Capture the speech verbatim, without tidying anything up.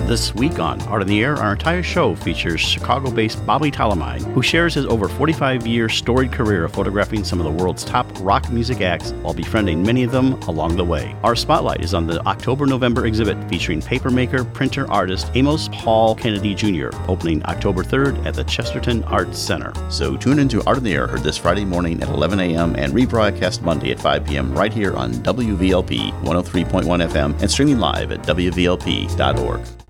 This week on Art in the Air, our entire show features Chicago-based Bobby Talamine, who shares his over forty-five-year storied career of photographing some of the world's top rock music acts while befriending many of them along the way. Our spotlight is on the October-November exhibit featuring papermaker, printer artist Amos Hall Kennedy Junior, opening October third at the Chesterton Arts Center. So tune into Art in the Air, heard this Friday morning at eleven a.m. and rebroadcast Monday at five p.m. right here on W V L P one oh three point one F M and streaming live at W V L P dot org.